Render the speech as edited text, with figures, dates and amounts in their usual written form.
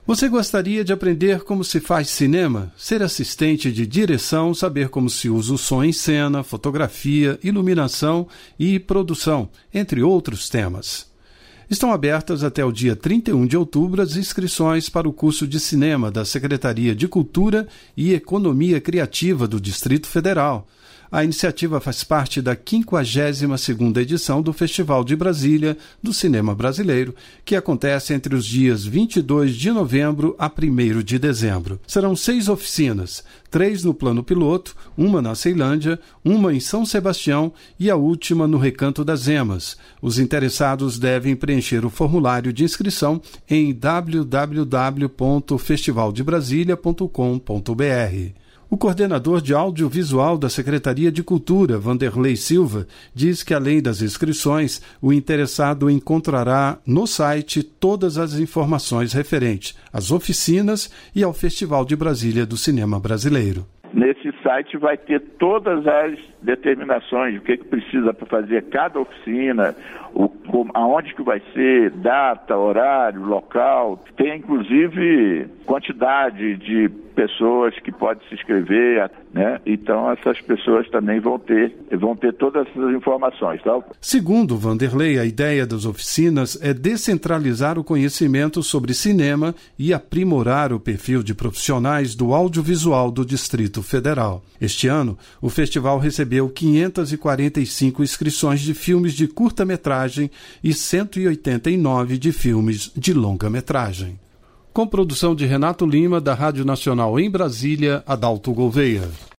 Você gostaria de aprender como se faz cinema? Ser assistente de direção, saber como se usa o som em cena, fotografia, iluminação e produção, entre outros temas. Estão abertas até o dia 31 de outubro as inscrições para o curso de cinema da Secretaria de Cultura e Economia Criativa do Distrito Federal. A iniciativa faz parte da 52ª edição do Festival de Brasília do Cinema Brasileiro, que acontece entre os dias 22 de novembro a 1º de dezembro. Serão 6 oficinas, 3 no Plano Piloto, uma na Ceilândia, uma em São Sebastião e a última no Recanto das Emas. Os interessados devem preencher o formulário de inscrição em www.festivaldebrasilia.com.br. O coordenador de audiovisual da Secretaria de Cultura, Vanderlei Silva, diz que, além das inscrições, o interessado encontrará no site todas as informações referentes às oficinas e ao Festival de Brasília do Cinema Brasileiro. Nesse site vai ter todas as determinações, o que precisa para fazer cada oficina, aonde que vai ser, data, horário, local. Tem inclusive quantidade de pessoas que podem se inscrever, né? Então essas pessoas também vão ter todas essas informações, tá? Segundo Vanderlei, a ideia das oficinas é descentralizar o conhecimento sobre cinema e aprimorar o perfil de profissionais do audiovisual do Distrito Federal. Este ano, o festival recebeu 545 inscrições de filmes de curta-metragem e 189 de filmes de longa-metragem. Com produção de Renato Lima, da Rádio Nacional em Brasília, Adalto Gouveia.